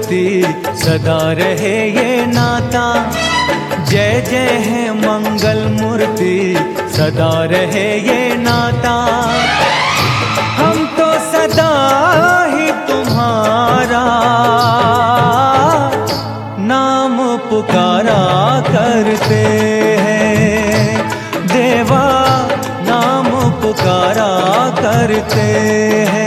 मूर्ति सदा रहे ये नाता। जय जय है मंगल मूर्ति सदा रहे ये नाता। हम तो सदा ही तुम्हारा नाम पुकारा करते हैं। देवा नाम पुकारा करते हैं।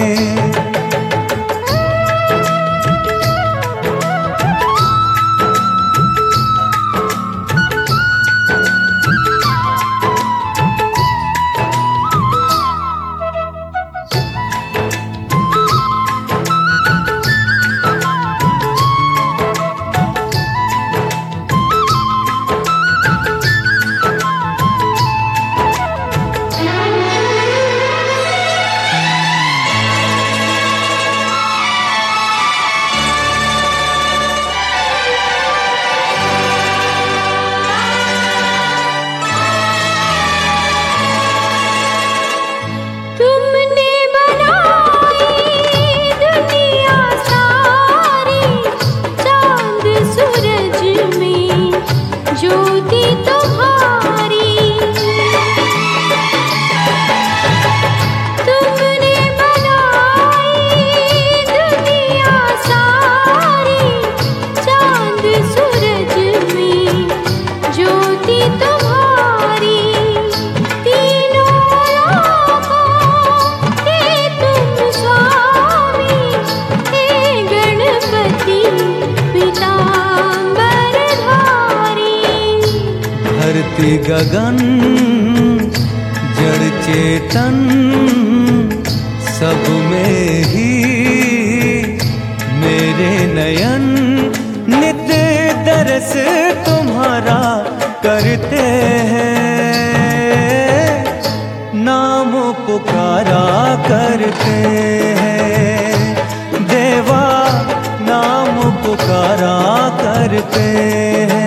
धरती गगन जड़ चेतन सब में ही मेरे नयन नित्य दर्श तुम्हारा करते हैं। नाम पुकारा करते हैं। देवा नाम पुकारा करते हैं।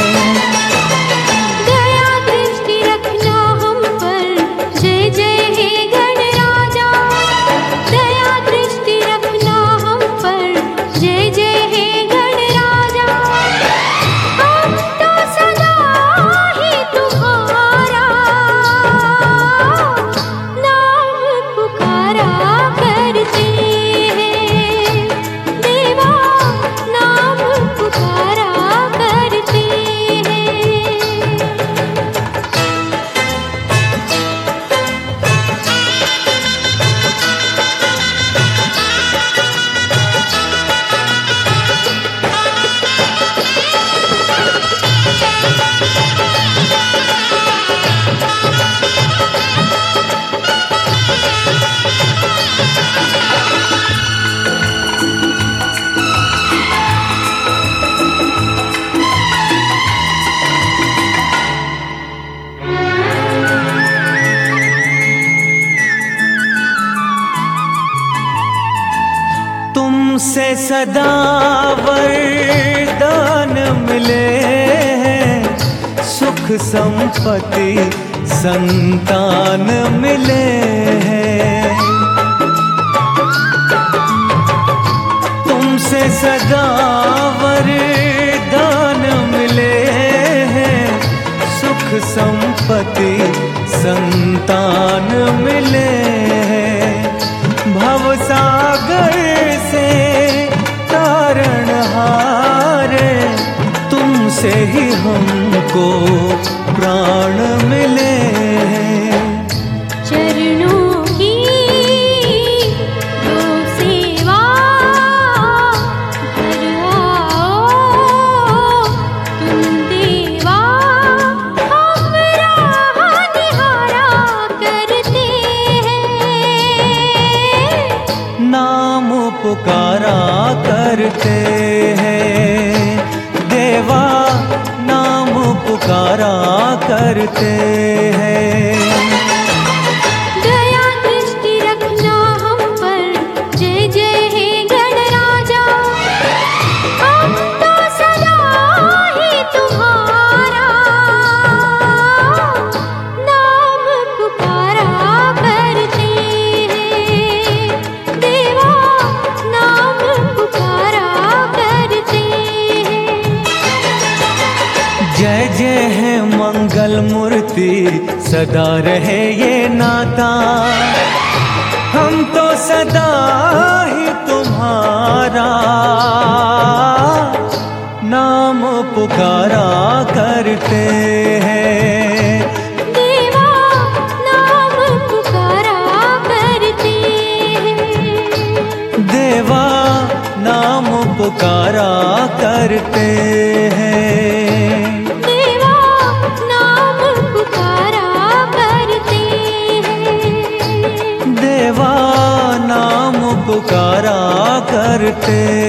तुमसे सदा वरदान मिले हैं। सुख संपत्ति संतान मिले हैं। तुमसे सदा वरदान मिले हैं। सुख संपत्ति संतान मिले हैं। भवसागर से तारणहार तुमसे ही हमको प्राण मिले हैं। चरणों की दो सेवा घर आओ तुम देवा। हम राह निहारा करते हैं। नाम पुकारा करते हैं। देवा नाम पुकारा करते हैं। दया दृष्टि रखना हम पर। जय जय हे गणराजा। हम तो सदा ही तुम्हारा नाम पुकारा करते हैं। देवा नाम पुकारा सदा रहे ये नाता। हम तो सदा ही तुम्हारा नाम पुकारा करते हैं। देवा नाम पुकारा करते हैं। देवा नाम पुकारा करते हैं। देवा नाम पुकारा करते हैं। देवा नाम पुकारा करते